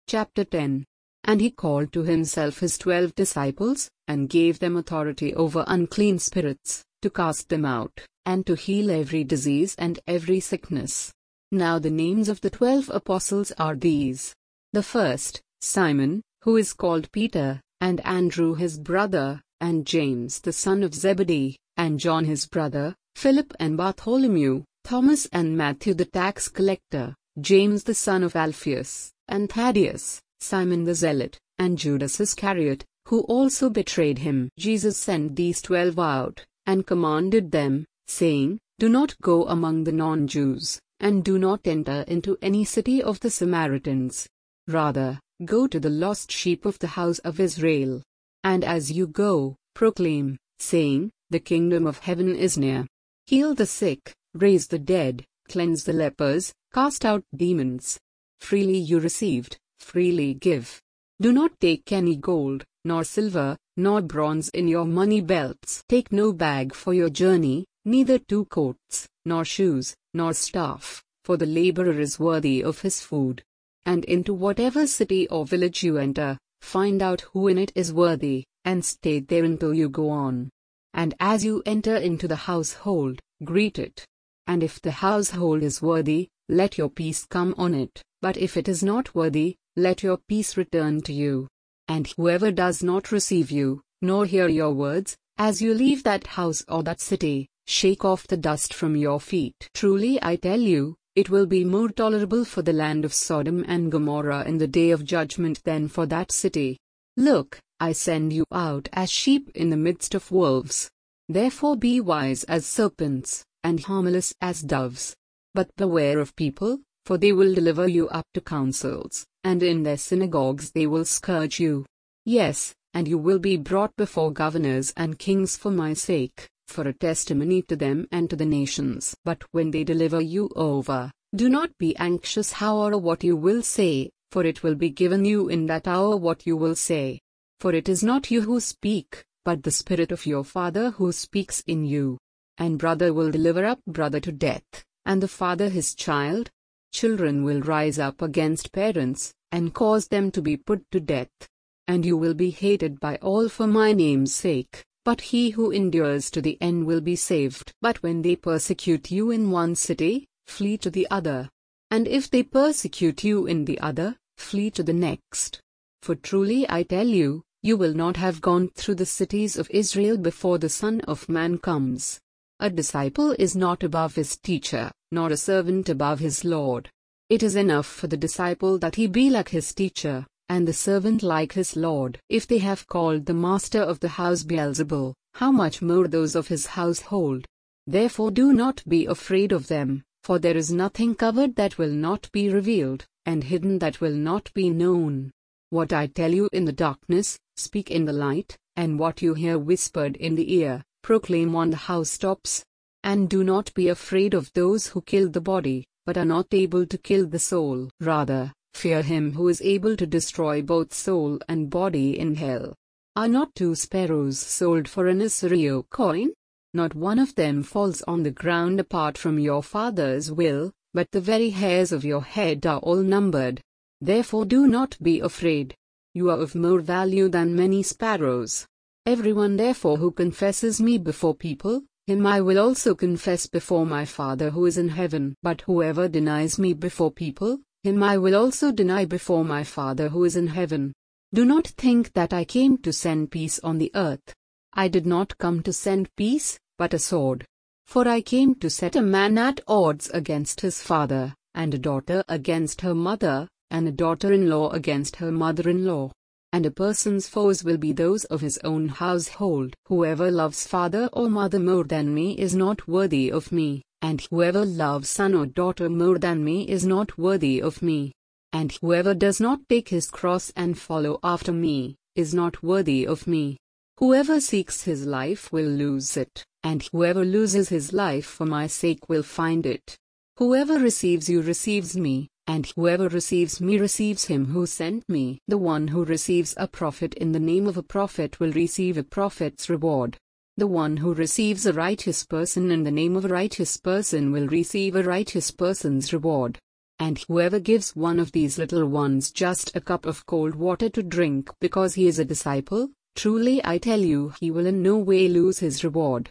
Chapter 10. And he called to himself his 12 disciples, and gave them authority over unclean spirits, to cast them out, and to heal every disease and every sickness. Now the names of the 12 apostles are these. The first, Simon, who is called Peter, and Andrew his brother, and James the son of Zebedee, and John his brother, Philip and Bartholomew, Thomas and Matthew the tax collector, James the son of Alphaeus, and Thaddeus, Simon the zealot, and Judas Iscariot, who also betrayed him. Jesus sent these 12 out, and commanded them, saying, Do not go among the non-Jews, and do not enter into any city of the Samaritans. Rather, go to the lost sheep of the house of Israel. And as you go, proclaim, saying, The kingdom of heaven is near. Heal the sick, raise the dead, cleanse the lepers, cast out demons. Freely you received, freely give. Do not take any gold, nor silver, nor bronze in your money belts. Take no bag for your journey, neither 2 coats, nor shoes, nor staff, for the laborer is worthy of his food. And into whatever city or village you enter, find out who in it is worthy, and stay there until you go on. And as you enter into the household, greet it. And if the household is worthy, let your peace come on it, but if it is not worthy, let your peace return to you. And whoever does not receive you, nor hear your words, as you leave that house or that city, shake off the dust from your feet. Truly I tell you, it will be more tolerable for the land of Sodom and Gomorrah in the day of judgment than for that city. Look, I send you out as sheep in the midst of wolves. Therefore be wise as serpents, and harmless as doves. But beware of people, for they will deliver you up to councils, and in their synagogues they will scourge you. Yes, and you will be brought before governors and kings for my sake, for a testimony to them and to the nations. But when they deliver you over, do not be anxious how or what you will say, for it will be given you in that hour what you will say. For it is not you who speak, but the Spirit of your Father who speaks in you. And brother will deliver up brother to death, and the father his child. Children will rise up against parents, and cause them to be put to death. And you will be hated by all for my name's sake, but he who endures to the end will be saved. But when they persecute you in one city, flee to the other. And if they persecute you in the other, flee to the next. For truly I tell you, you will not have gone through the cities of Israel before the Son of Man comes. A disciple is not above his teacher, nor a servant above his Lord. It is enough for the disciple that he be like his teacher, and the servant like his Lord. If they have called the master of the house Beelzebul, how much more those of his household? Therefore do not be afraid of them, for there is nothing covered that will not be revealed, and hidden that will not be known. What I tell you in the darkness, speak in the light, and what you hear whispered in the ear, proclaim on the housetops. And do not be afraid of those who kill the body, but are not able to kill the soul. Rather, fear him who is able to destroy both soul and body in hell. Are not 2 sparrows sold for an Assyrian coin? Not one of them falls on the ground apart from your Father's will, but the very hairs of your head are all numbered. Therefore do not be afraid. You are of more value than many sparrows. Everyone therefore who confesses me before people, him I will also confess before my Father who is in heaven. But whoever denies me before people, him I will also deny before my Father who is in heaven. Do not think that I came to send peace on the earth. I did not come to send peace, but a sword. For I came to set a man at odds against his father, and a daughter against her mother, and a daughter-in-law against her mother-in-law. And a person's foes will be those of his own household. Whoever loves father or mother more than me is not worthy of me, and whoever loves son or daughter more than me is not worthy of me. And whoever does not take his cross and follow after me, is not worthy of me. Whoever seeks his life will lose it, and whoever loses his life for my sake will find it. Whoever receives you receives me, and whoever receives me receives him who sent me. The one who receives a prophet in the name of a prophet will receive a prophet's reward. The one who receives a righteous person in the name of a righteous person will receive a righteous person's reward. And whoever gives one of these little ones just a cup of cold water to drink because he is a disciple, truly I tell you he will in no way lose his reward.